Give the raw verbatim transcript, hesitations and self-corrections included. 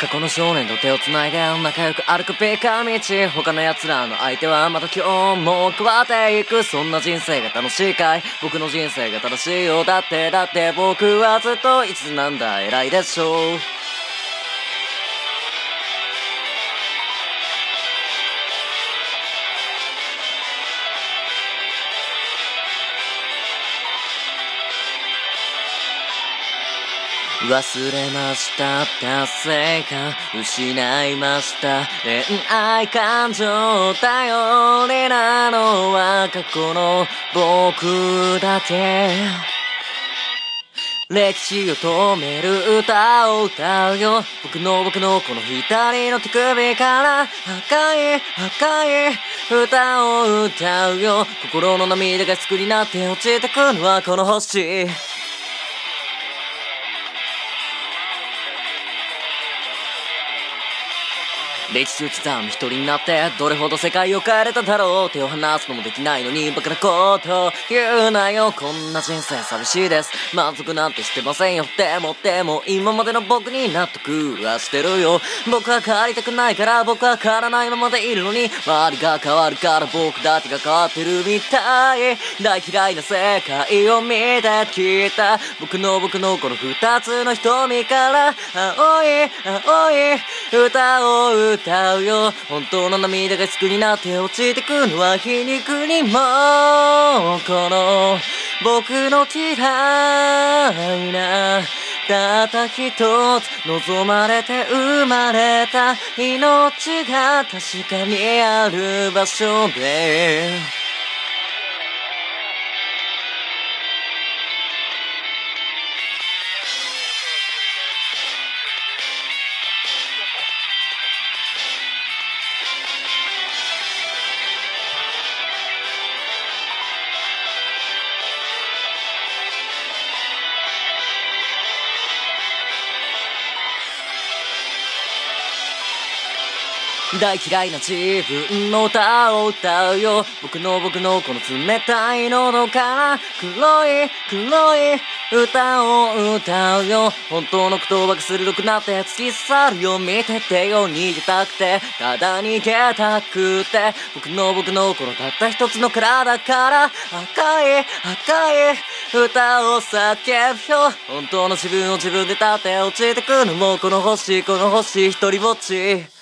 過去の少年と手をつないで仲良く歩くべか道、他の奴らの相手はまた今日も変わっていく。そんな人生が楽しいかい？僕の人生が正しいよ。だってだって僕はずっといつなんだ偉いでしょう。忘れました達成感失いました恋愛感情頼りなのは過去の僕だけ。歴史を止める歌を歌うよ。僕の僕のこの左の手首から赤い赤い歌を歌うよ。心の涙が救いになって落ちてくのはこの星。歴史を刻む一人になってどれほど世界を変えれただろう。手を離すのもできないのにバカなこと言うなよ。こんな人生寂しいです。満足なんてしてませんよ。でもでも今までの僕に納得はしてるよ。僕は変わりたくないから僕は変わらないままでいるのに、周りが変わるから僕だけが変わってるみたい。大嫌いな世界を見てきた僕の僕のこの二つの瞳から青い青い歌を歌う歌うよ。本当の涙が救いになって落ちてくのは皮肉にもこの僕の嫌いなたった一つ望まれて生まれた命が確かにある場所で大嫌いな自分の歌を歌うよ。僕の僕のこの冷たい喉から黒い黒い歌を歌うよ。本当の言葉が鋭くなって突き刺さるよ。見ててよ逃げたくてただ逃げたくて僕の僕のこのたった一つの体から赤い赤い歌を叫ぶよ。本当の自分を自分で立って落ちてくのもこの星この星一人ぼっち。